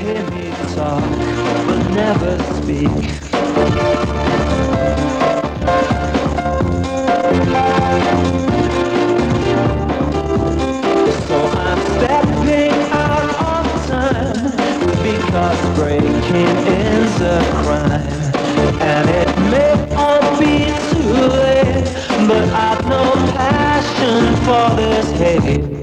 hear me talk, but never speak. So I'm stepping out on time, because breaking is a crime. And it may all be too late, but I've no passion for this hate.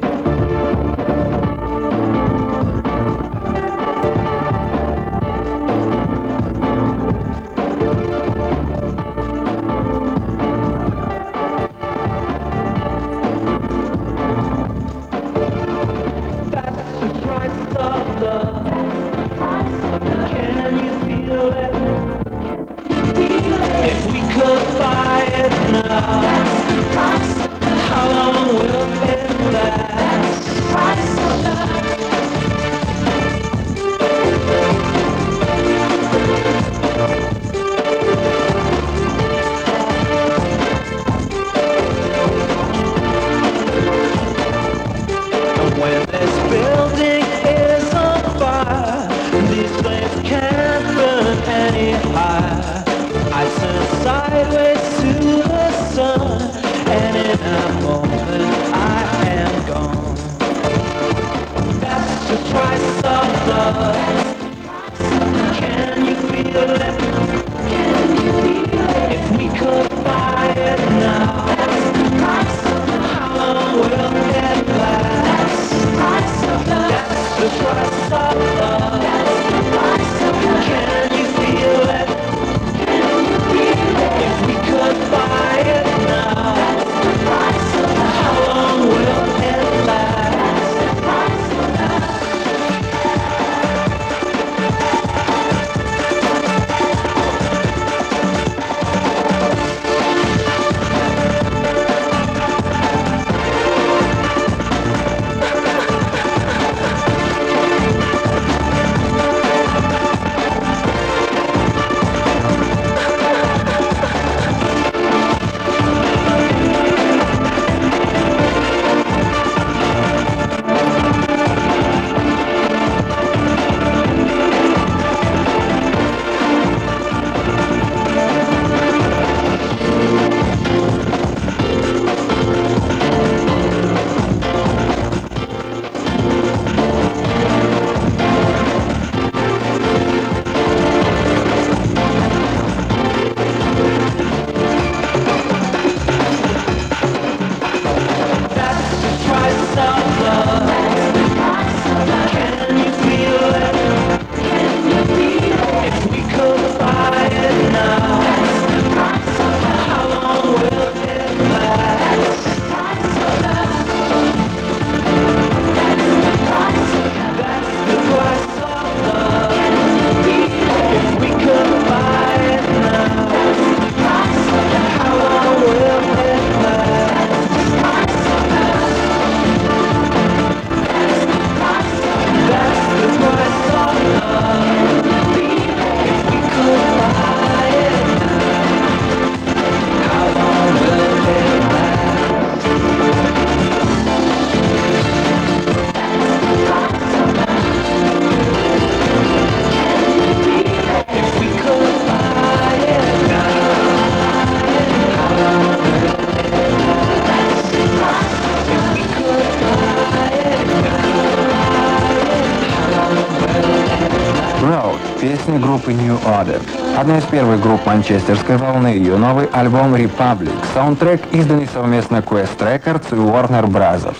Песня группы New Order. Одна из первых групп манчестерской волны, ее новый альбом Republic. Саундтрек, изданный совместно Quest Records и Warner Brothers.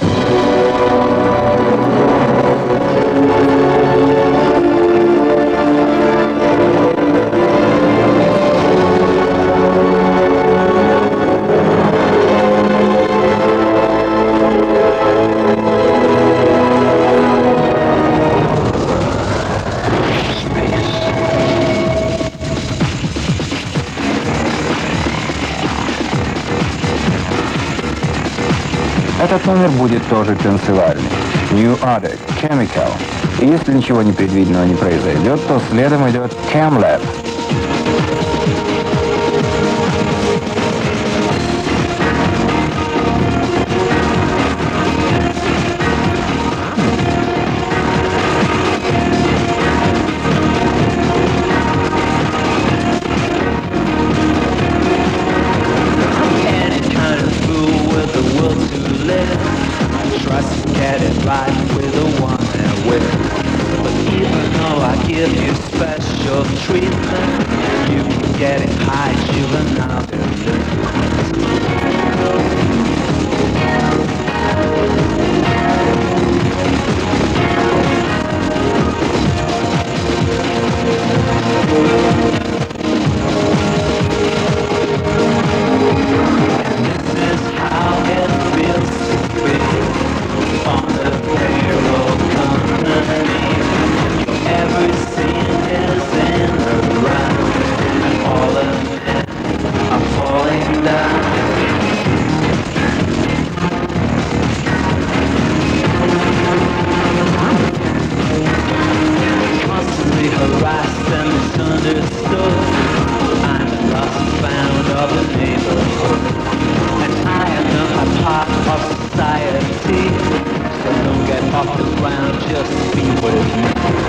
Этот номер будет тоже танцевальный. New Order, Chemical. И если ничего непредвиденного не произойдет, то следом идет Camlab. give you special treatment. You can get it high, juvenile harassed and misunderstood. I'm the lost and found of the neighborhood, and I am not a part of society. So don't get off the ground, just be with me.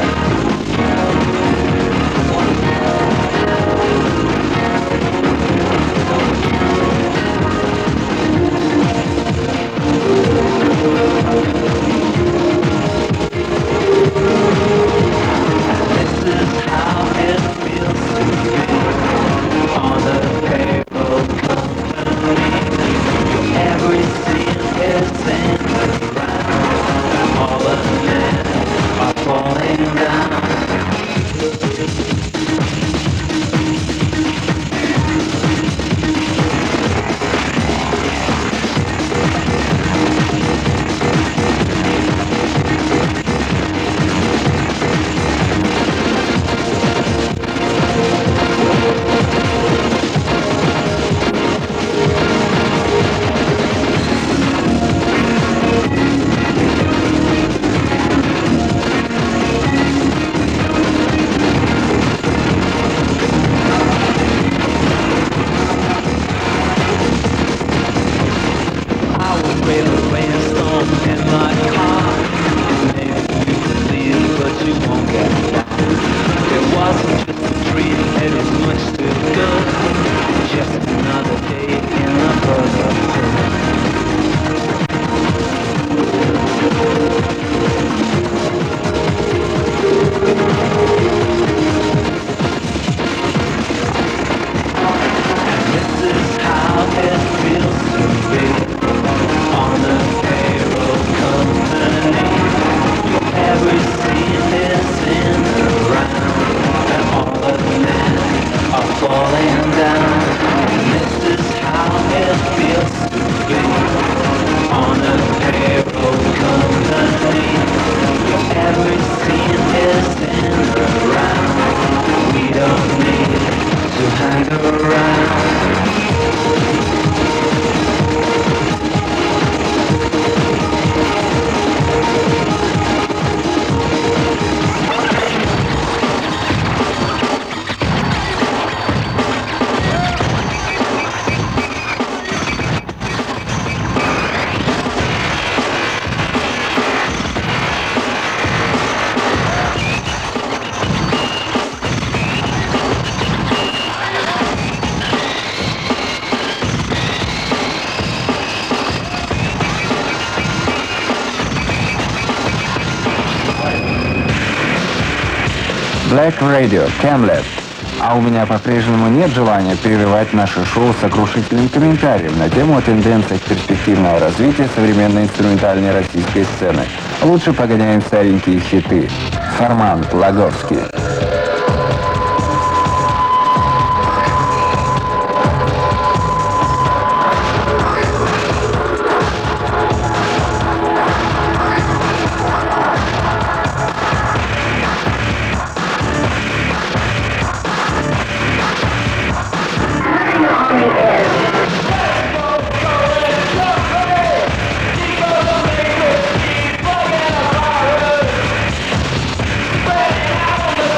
Black Radio, Camlet. А у меня по-прежнему нет желания прерывать наше шоу сокрушительным комментарием на тему о тенденциях перспективного развития современной инструментальной российской сцены. Лучше погоняем старенькие хиты. Формант, Лаговский. Ready,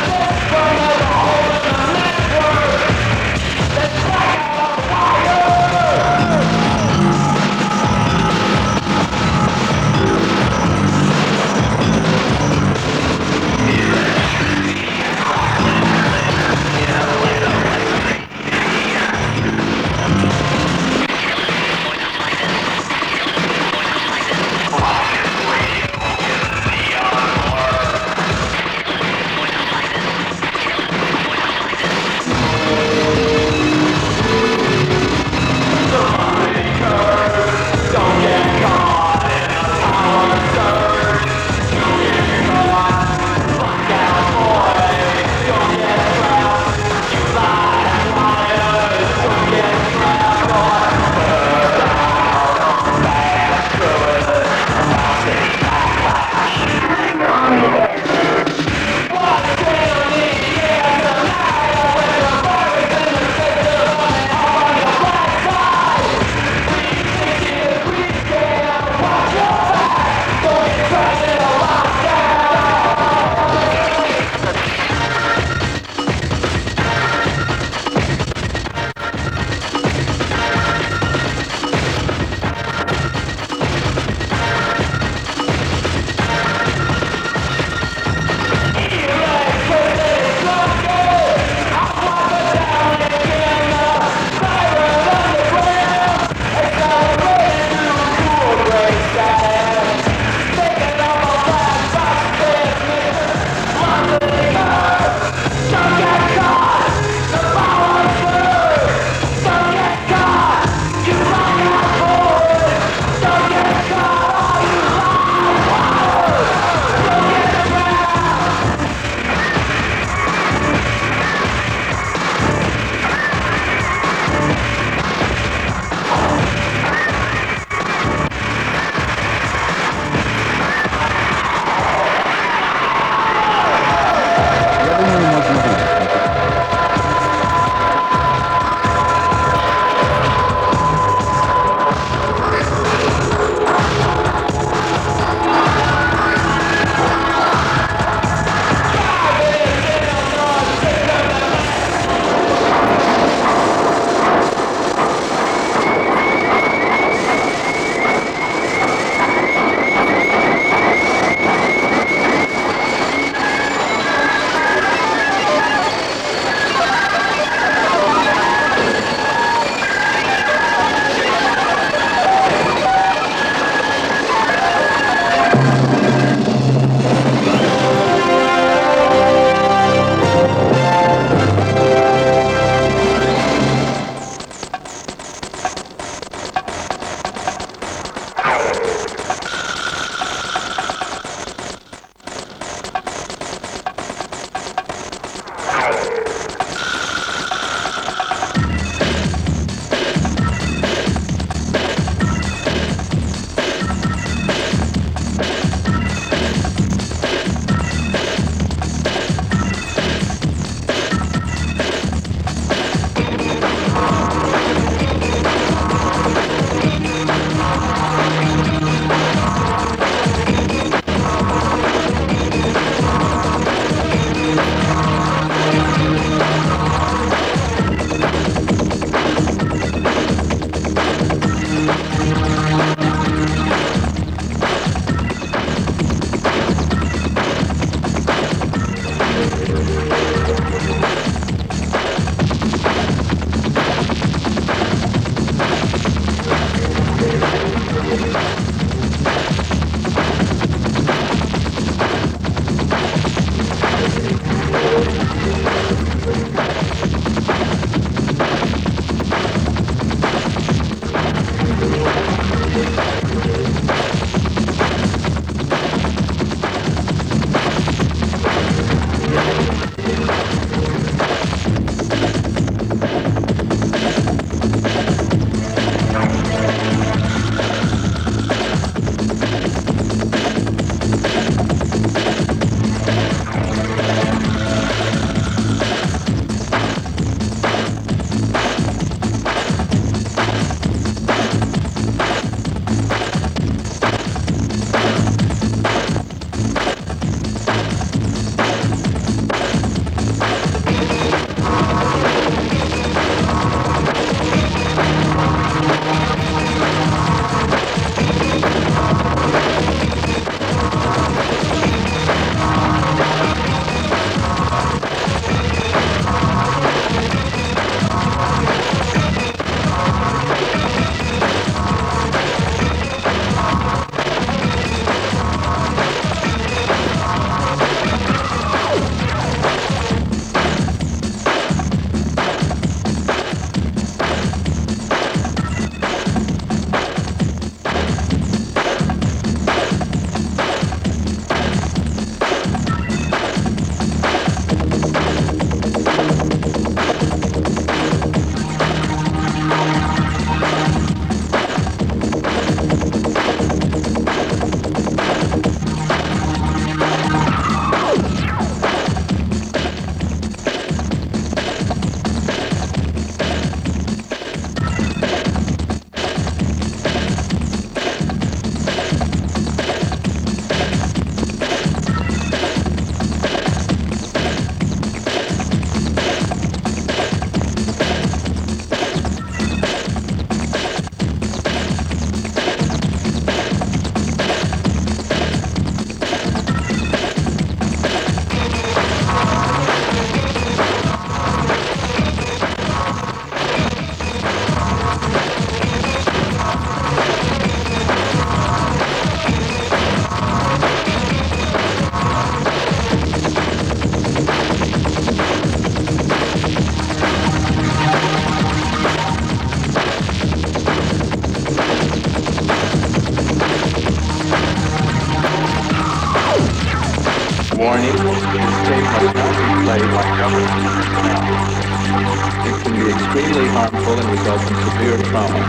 play like government now. It can be extremely harmful and result in severe trauma.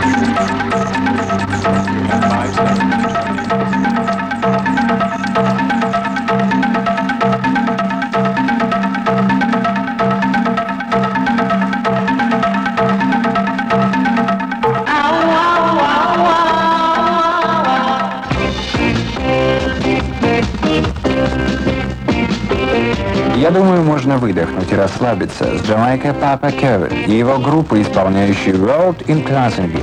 You have 5 seconds. Я думаю, можно выдохнуть и расслабиться с Джамайкой Папа Кевин и его группой, исполняющей World in Classington.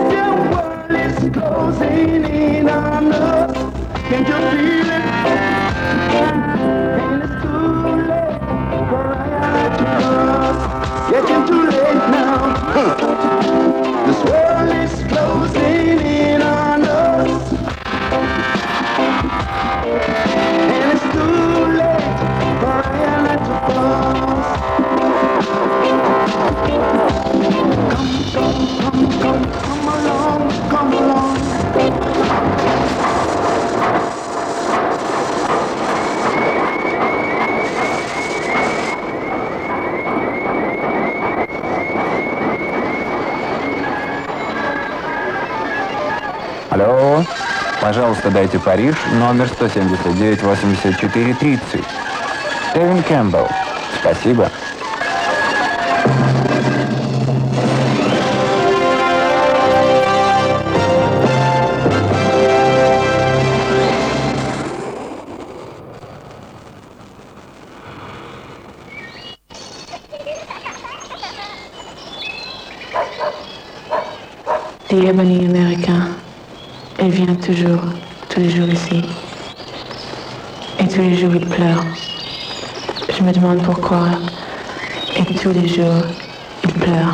Closing in on us. Can't you feel it? Пожалуйста, дайте Париж, номер 179-84-30. Эвен Кэмпбелл. Спасибо. The Ebony américain, il vient toujours, tous les jours ici. Et tous les jours il pleure. Je me demande pourquoi. Et tous les jours il pleure.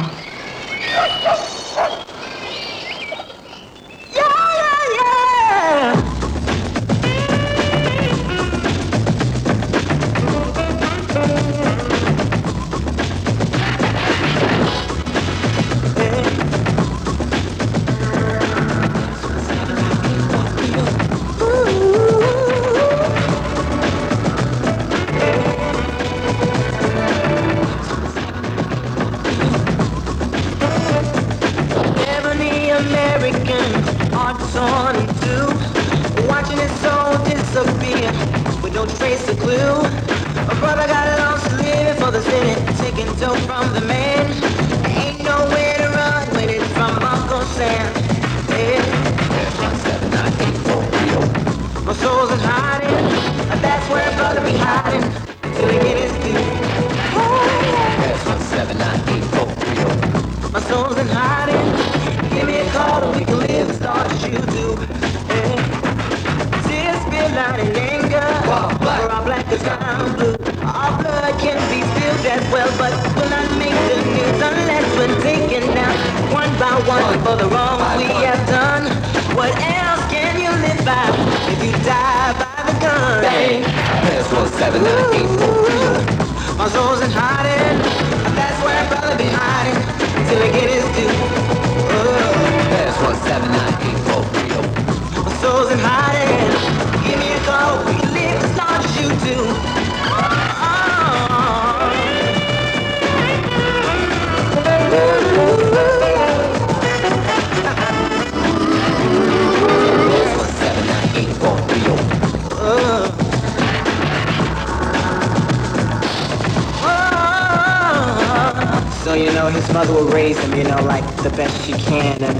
So, his mother will raise him, like the best she can. And,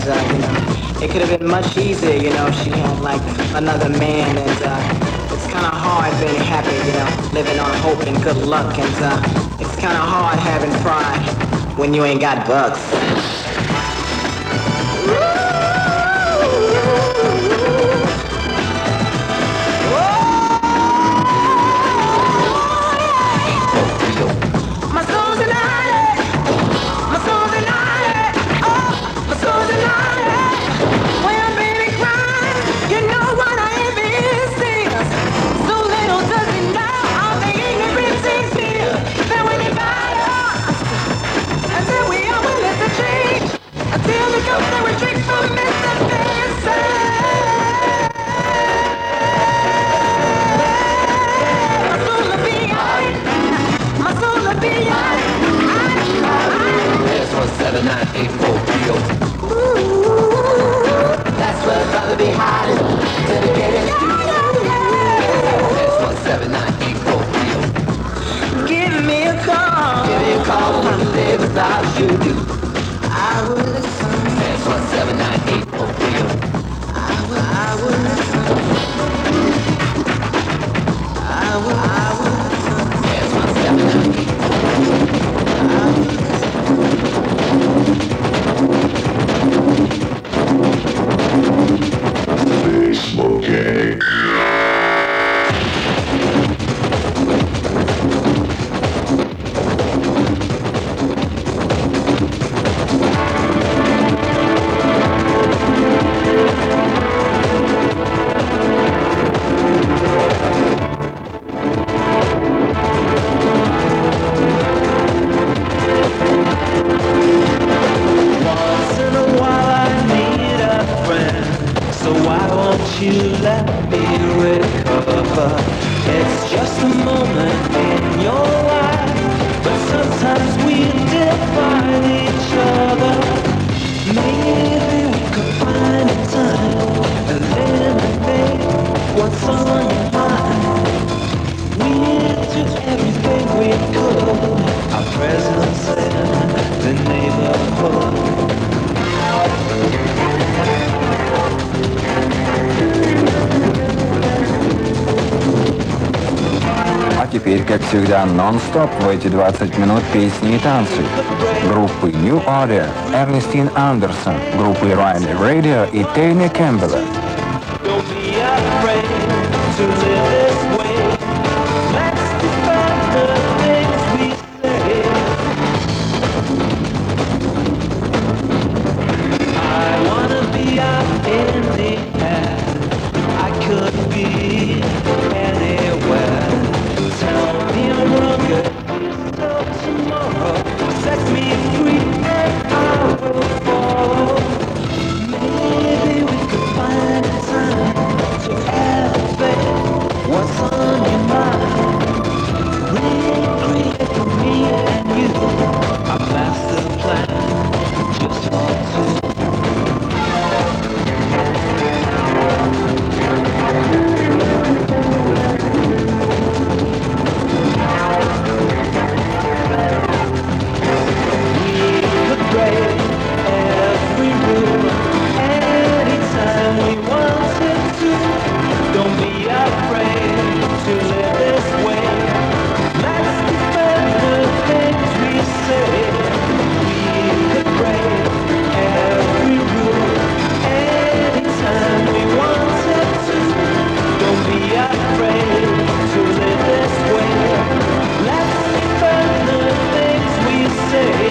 it could have been much easier, she had like another man. And it's kind of hard being happy, living on hope and good luck. And it's kind of hard having pride when you ain't got bucks. That's where I'd rather be hiding till they get it. That's 17984. Give me a call. Give me a call when I live without you. I will listen. That's 17984. I will listen. I will listen. That's 17984. Smoking. теперь, как всегда, нон-стоп в эти 20 минут песни и танцы. Группы New Order, Эрнестин Андерсон, группы Riley Radio и Тейни Кэмпбелла. Don't be afraid to live this way. Let's defend the things we say. I wanna be out in the air. I could be anywhere. Tell me I'm rugged till tomorrow. Set me free and I will follow. Maybe we could find a time to elevate what's on your mind. Recreate for me and you a master plan just for two. We could break every rule anytime we wanted to. Don't be afraid to live this way. Let's defend the things we say. We could break every rule anytime we wanted to. Don't be afraid to live this way. Let's defend the things we say.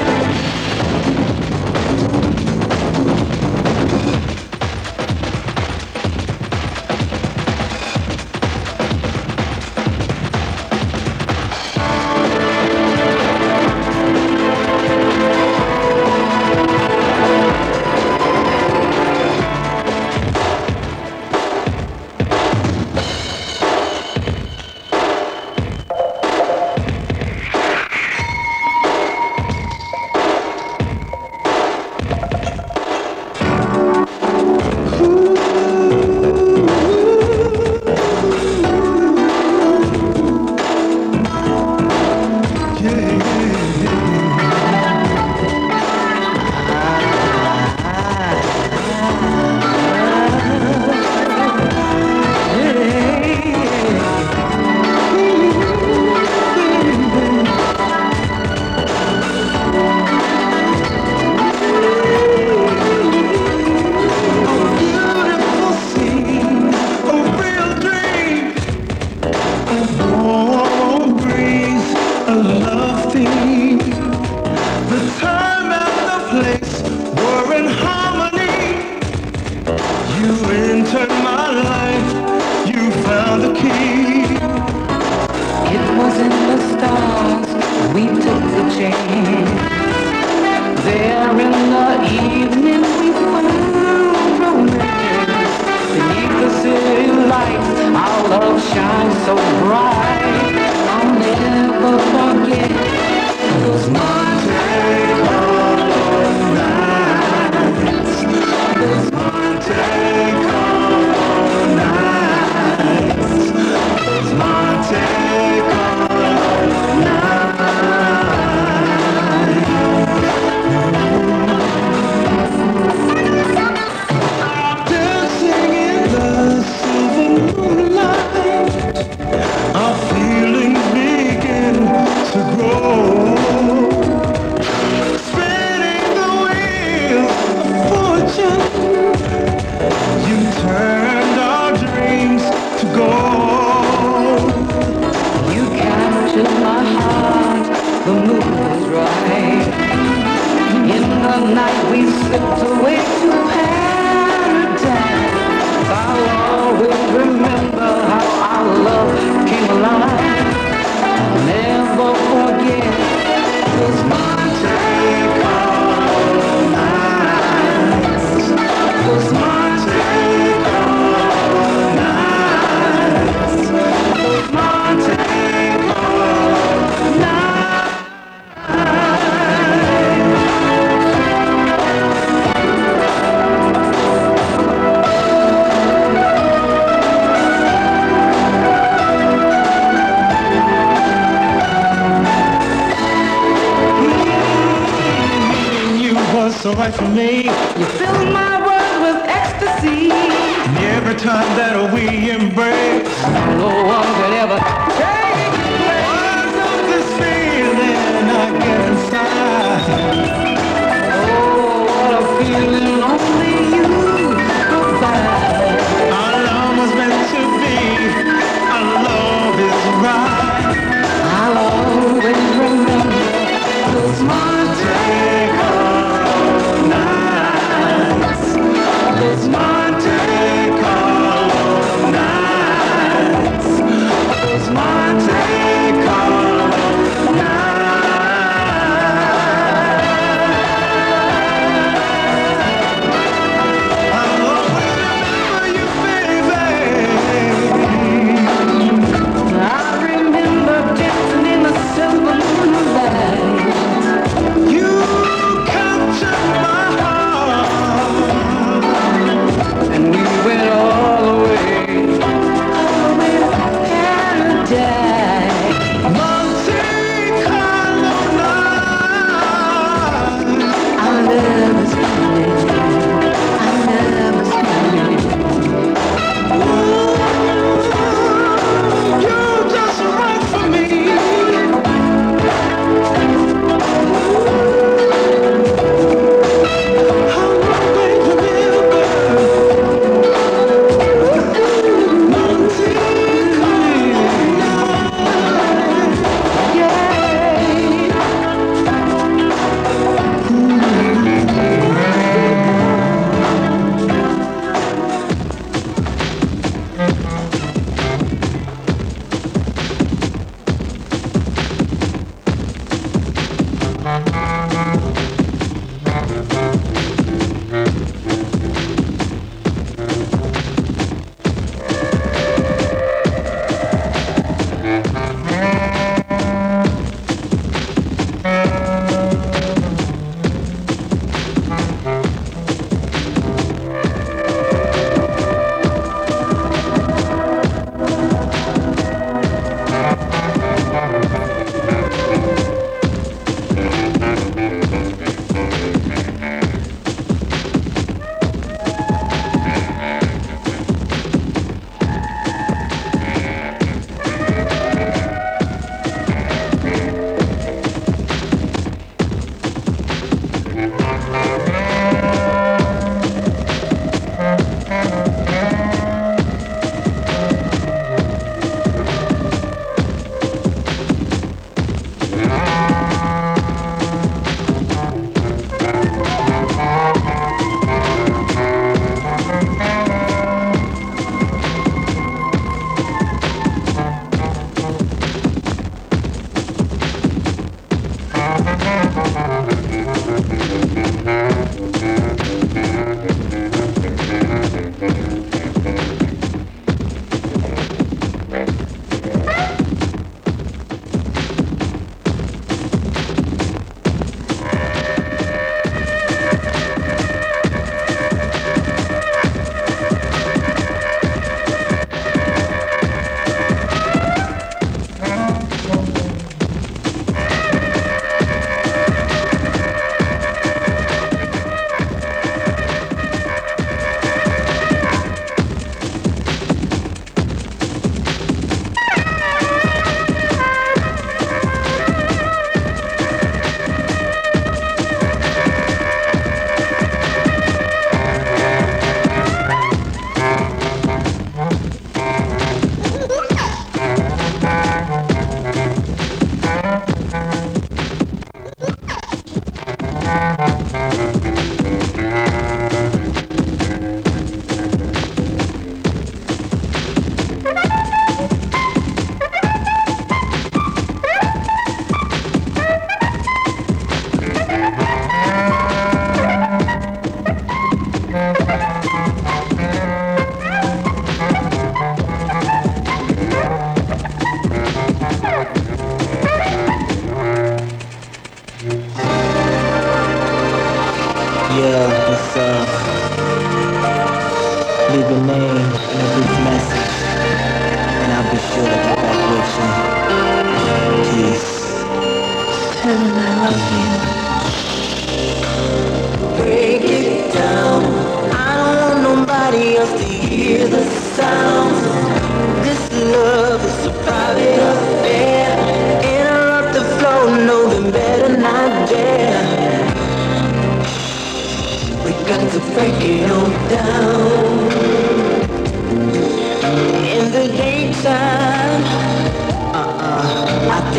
So right for me, You fill my world with ecstasy. and every time that we embrace, No one could ever take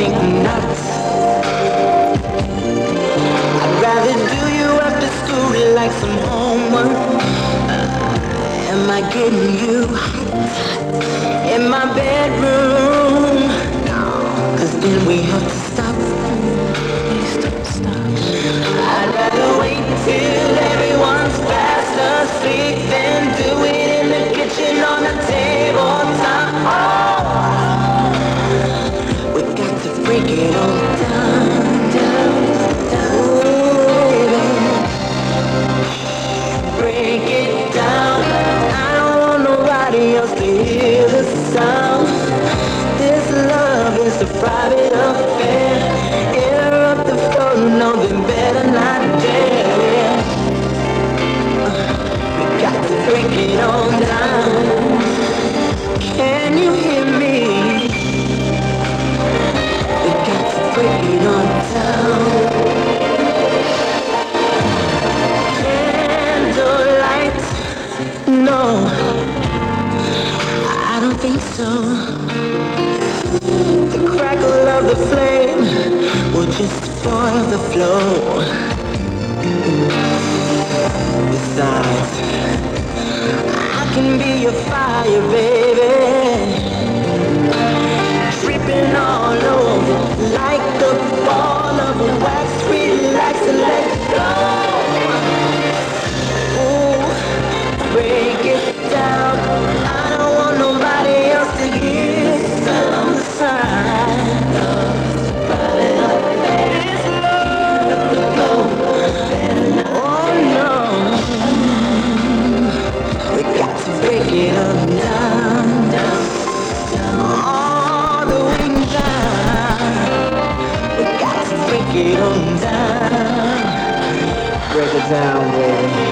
think not. I'd rather do you after school like some homework. Am I getting you in my bedroom? No, 'cause then we have to stop. I'd rather wait till everyone's fast asleep than do it in the kitchen on the tabletop. We got to break it all down, down, down, baby. Break it down. I don't want nobody else to hear the sound. This love is a private affair. Interrupt the flow, no, then better not dare. We got to break it all down. Can you hear me? We got to break it all down. Candlelight, no, I don't think so. The crackle of the flame will just spoil the flow. Besides, I can be your fire, baby. Dripping all over like the ball of wax. Relax and let go. Ooh, break it down. I don't want nobody else to hear some sign of this love. Oh no, we got to break it up down, down, all the way down. We got to break it on down. Break it down, baby.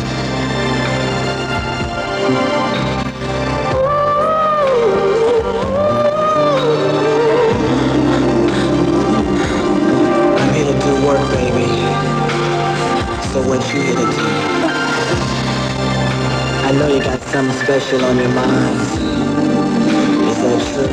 I'm here to do work, baby. So what you here to do? I know you got something special on your mind. Is that true?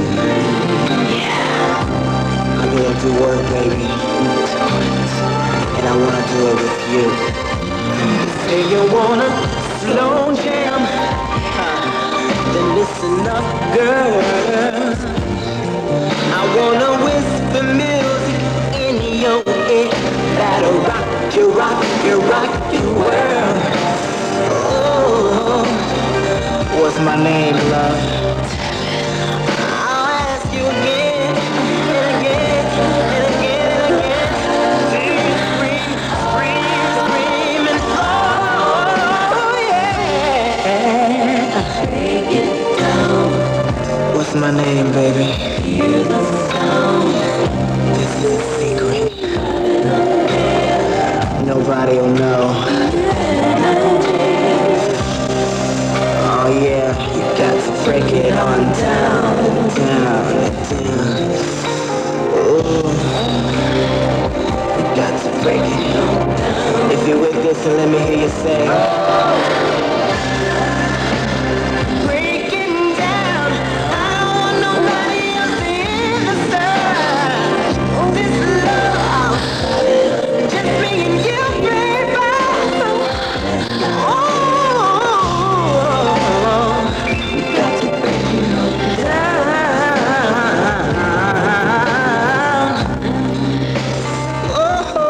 Yeah. I'm here to do work, baby. And I wanna do it with you. Say you wanna slow jam, then listen up, girl. I wanna whisper music in your ear that'll rock you world. Oh, what's my name, love? I'll ask you again and again and again and again. Screaming, oh yeah. Break it down. What's my name, baby? Hear the sound. This is a secret. Nobody will know. Oh yeah, you got to break it on down, down, down. Ooh, you got to break it on down. If you're with this, then let me hear you say. Breaking down, I don't want nobody else to hear the sound. This love, just me and you, baby. Oh, you got to break it on down. Oh.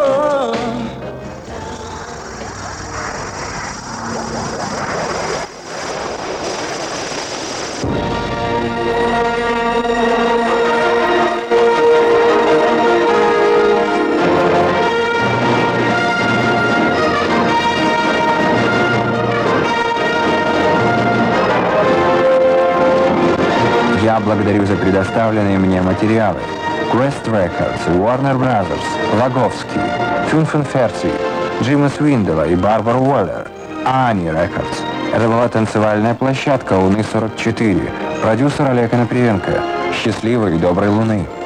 Я благодарю за предоставленные мне материалы. Quest Records, Warner Brothers, Лаговский, 45, Джима Свиндела и Барбара Уоллер, Ани Records. Это была танцевальная площадка Луны 44. Продюсер Олег Анаприенко. Счастливой и доброй Луны.